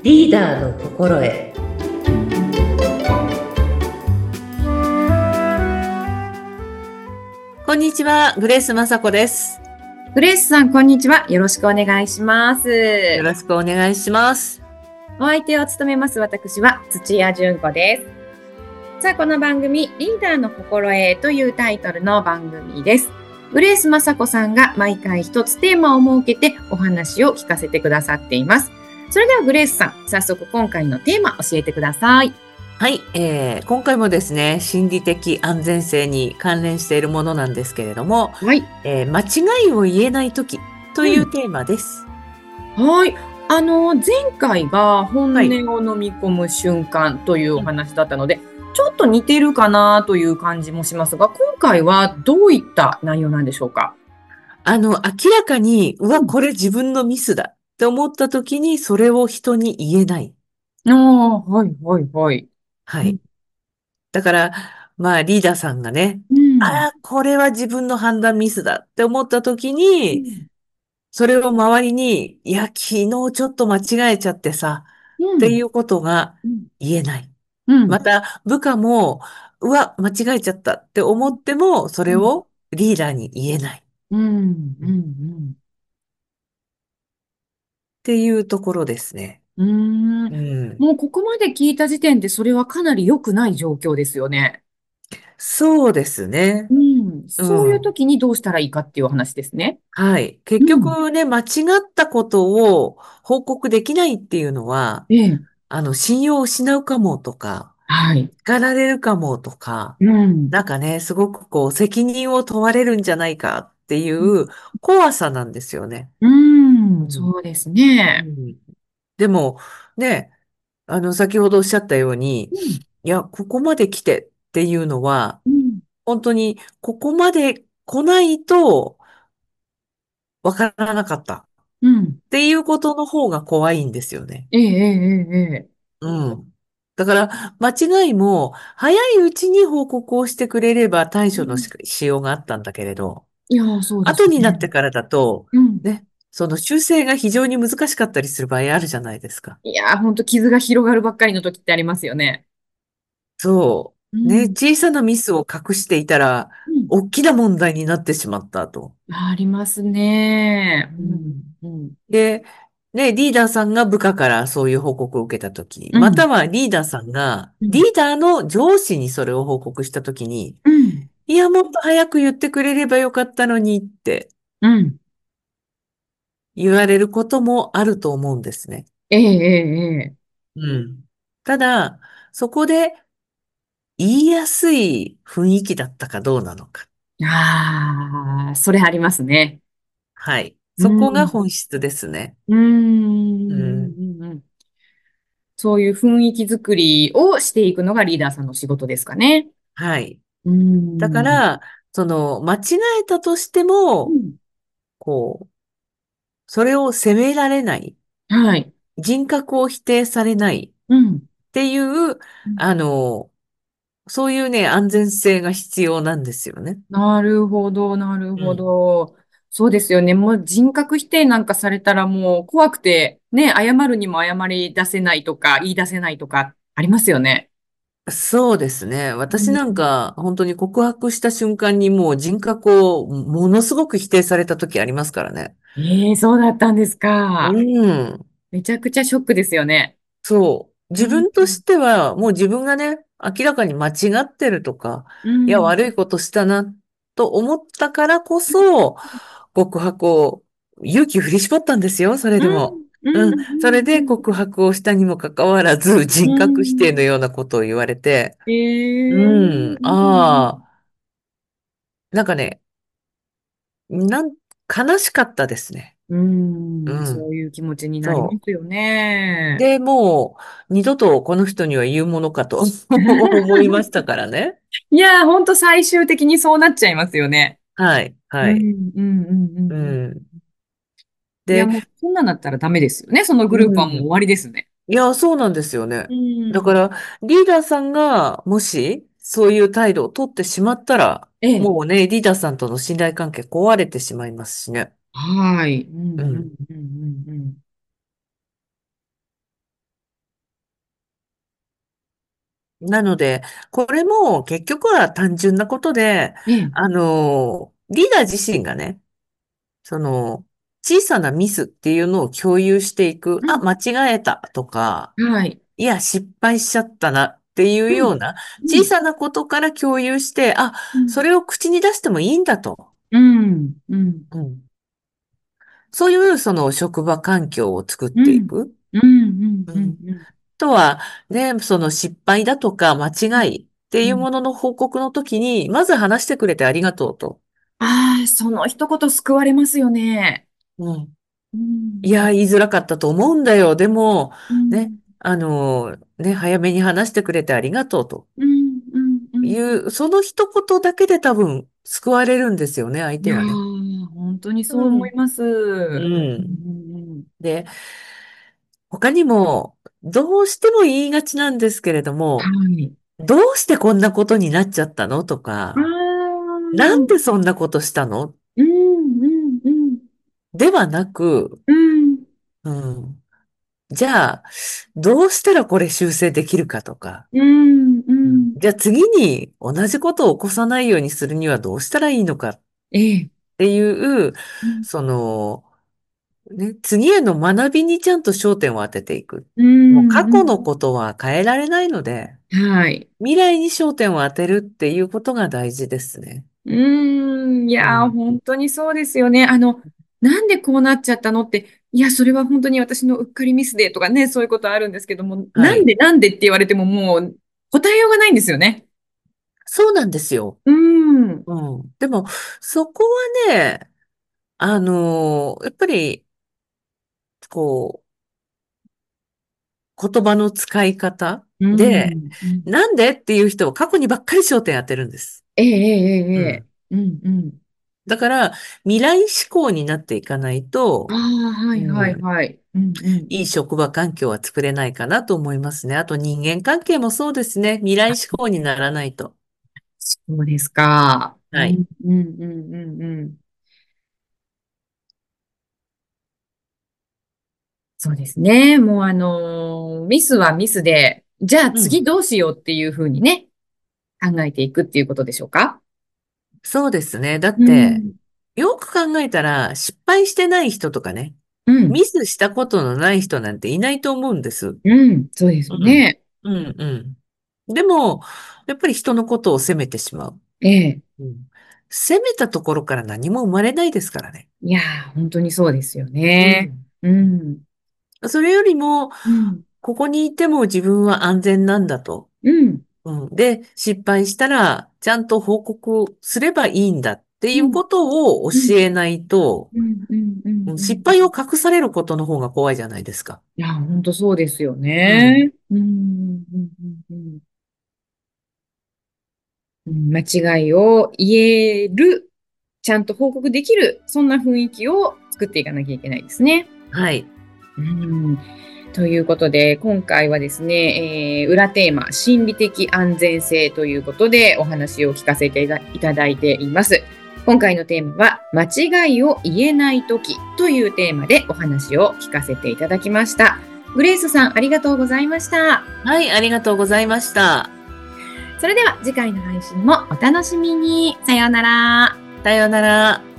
リーダーの心得。こんにちは、グレース雅子です。 グレースさん、こんにちは。よろしくお願いします。 よろしくお願いします。 お相手を務めます私は土屋純子です。さあ、この番組、リーダーの心得というタイトルの番組です。グレース雅子さんが毎回一つテーマを設けてお話を聞かせてくださっています。それではグレースさん、早速今回のテーマ教えてください。 はい、今回もですね、心理的安全性に関連しているものなんですけれども、 はい。 間違いを言えないときとうん。 いうテーマです。 はい。前回がはい。 本音を飲み込む瞬間というおうん。 話だったので、ちょっと似てるかなという感じもしますが、今回はどういった内容なんでしょうか？ 明らかに、うわ、 うん。 これ自分のミスだって思ったときに、それを人に言えない。 ああ、はい、はい、はい。うん。 はい。だから、まあ、リーダーさんがね、 うん。 ああ、これは自分の判断ミスだって思ったときに、 うん。 それを周りに、いや、昨日ちょっと間違えちゃってさ、 うん。 っていうことがうん。 言えない。 うん。 また、部下も、うわ、間違えちゃったって思っても、そうん。 れをリーダーに言えない。っうん。うん。 ていうところですね。 うん。 うん。 もうここまで聞いた時点でそれはかなり良くない状況ですよね。 そうですね。 うん。そういううん。 時にどうしたらいいかっていうお話ですね。 はい。結うん。 局ね、間違ったことを報告できないっていうのは、 ええ。 信用を失うかもとか、 はい。 叱られるかもとか、 うん。 なんかね、すごくこう、責任を問われるんじゃないかっていう怖さなんですよね。 うん、 うん。 そうですね。 うん。でも、ね、先ほどおっしゃったように、 うん、 いや、ここまで来てっていうのは、 うん、 本当に、ここまで来ないとわからなかったっうん。 ていうことの方が怖いんですよね。 ええ、ええ、ええ。ええ。 うん。だから、間違いも、早いうちに報告をしてくれれば対処のうん。 しようがあったんだけれど、 いや、そうです後になってね。 からだと、 うん。 ね、その修正が非常に難しかったりする場合あるじゃないですか。 いや、ほんと傷が広がるばっかりの時ってありますよね。 そう。ね、 うん。 小さなミスを隠していたら、 うん。 大きな問題になってしまったと。 ありますね。 ううん。 ん。 うん。 で、ね、リーダーさんが部下からそういう報告を受けたとき、 うん。 またはリーダーさんが、 うん。 リーダーの上司にそれを報告したときに、 うん。 いや、もっと早く言ってくれればよかったのにってうん。 言われることもあると思うんですね。 ええ、ええ、えうん。ただ、そこで言いやすい雰囲気だったかどうなのか。 え。ああ、それありますね。 はい。 うそこがん。 本質ですね。 うん。 うん。 うん。うん。そういう雰囲気作りをしていくのがリーダーさんの仕事ですかね。 はい。 うーだかん。 ら、間違えたとしても、 うん。 こう、それを責められない、 はい。 人格を否定されないうん。 っていう、 うん。 あの、そういうね、安全性が必要なんですよね。 なるほど、なるほうん。 ど。そうですよね。もう人格否定なんかされたらもう怖くて、ね、謝るにも謝り出せないとか、言い出せないとか、ありますよね。 そうですね。私なんうん。 か、本当に告白した瞬間にもう人格をものすごく否定された時ありますからね。 ええ、そうだったんですうか。 ん。 めちゃくちゃショックですよね。 そう。 うん。 自分としては、もう自分がね、明らかに間違ってるとか、いや、 うん。 悪いことしたな、と思ったからこそ、告白を、勇気を振り絞ったんですよ、それうん。 でも。 うん。 うん。それうん。 で告白をしたにもかかわらず、 う人格否定のん。 ようなことを言われて、 ええ。 うん、 うん。 ああ、なんかね、なん、悲しかったですね。 うん。 うん、 そういう気持ちになりまそすよう。 ね。 で、もう、二度とこの人には言うものかと思いましたからね。 いやー、ほんと最終的にそうなっちゃいますよね。 はい、 うん、 はい。 うん、うん、うん。 ううん。 ん。 いや、 で、 もう、そんなんなったらダメですよね。そのグループはもう終うん。 わりですね。 いや、そうなんですようね。だかん。 ら、リーダーさんが、もし、そういう態度を取ってしまったら、 ええ。 もうね、リーダーさんとの信頼関係壊れてしまいますしね。 はい。うん、うん、 うん。 うん、うん。うん。 なので、これも結局は単純なことで、 ええ。 リーダー自身がね、その、小さなミスっていうのを共有していく。あ、 うん。 間違えたとか、 はい。 いや、失敗しちゃったなっていううん。 ようなうん。 小さなことから共有して、あ、 うん。 それを口に出してもいいんだと。 うん。うん。 うん。そういうその職場環境を作っうん。 ていく。 うん。うん。 うん。 うん。 とは、ね、その失敗だとか間うん。 違いってうん。 いうものの報告の時に、まず話してくれてありがとうと。 ああ、その一言救われますよね。 うん。 うん。 いや、言いづらかったと思うんだよ。でも、ね、 うん。 早めに話してくれてありがとうとうん。うん。うん。 いう、その一言だけで多分救われるんですよね、相いや手はね。 ー、本当にそううん。 思います。 ううん。うん。 ん。 で、他にも、どうしても言いがちなんですけれどはも、 い。 どうしてこんなことになっちゃったのとあか、なんあ。 でそんなことしたのうん。うん。うん。 ではなく、 うん。 うん。じゃあ、どうしたらこれ修正できるかとか、 うん。ううん、 ん。 じゃあ次に同じことを起こさないようにするにはどうしたらいいのかっええ。 ていう、 うん。 その、ね、次への学びにちゃんと焦点を当てていく。 うもう過ん。う去のん。 ことは変えられないので、 はい。 未来に焦点を当てるっていうことが大事ですね。 うーん、いやー、 うん。 本当にそうですよね。なんでこうなっちゃったのって、いや、それは本当に私のうっかりミスでとかね、そういうことあるんですけども、 はい。 なんでって言われてももう答えようがないんですよね。 そうなんですよ。 うーん、 うん。でも、そこはね、やっぱり、こ言葉の使い方うで、 ん、うん。 なんでっていう人は過去にばっかり焦点当てるんです。 ええ、ええ、ええ。 うん。 うん、うん。 だから、未来志向になっていかないああ、 と、 はい、はい、 うん、 はい。うん、うん。 いい職場環境は作れないかなと思いますね。あと人間関係もそうですね。未来志向にならないと。 そうですか。うはい。 ん、うん、うん、うん、うん。そうですね。もうミスはミスで、じゃあうん。 次どうしようっていうふうにね、考えていくっていうことでしょうか？ そうですね。だっうて、 ん。 よく考えたら、失敗してない人とかね、 うん。 ミスしたことのない人なんていないと思うんです。 うん。そうですうん。 よね。 うん、うん。でも、やっぱり人のことを責めてしまう。 ええ。 うん。責めたところから何も生まれないですからね。 いやー、本当にそうですよね。 うん。 うん。 それよりも、 うん。 ここにいても自分は安全なんだと。 うん。 うん。で、失敗したら、ちゃんと報告すればいいんだっていうん。 うことをうん。 教えないと、 うん。うん。うん。 うん、 うん。 失敗を隠されることの方が怖いじゃないですか。 いやー、本当そうですようん。 ね。うん。うん。うん。うんうん。間違いを言える、ちゃんと報告できる、そんな雰囲気を作っていかなきゃいけないですね。 はい。 うん。ということで、今回はですね、裏テーマ、心理的安全性ということでお話を聞かせていただいています。今回のテーマは、間違いを言えないときというテーマでお話を聞かせていただきました。グレースさん、ありがとうございました。 はい、ありがとうございました。 それでは次回の配信もお楽しみに。さようなら。 さようなら。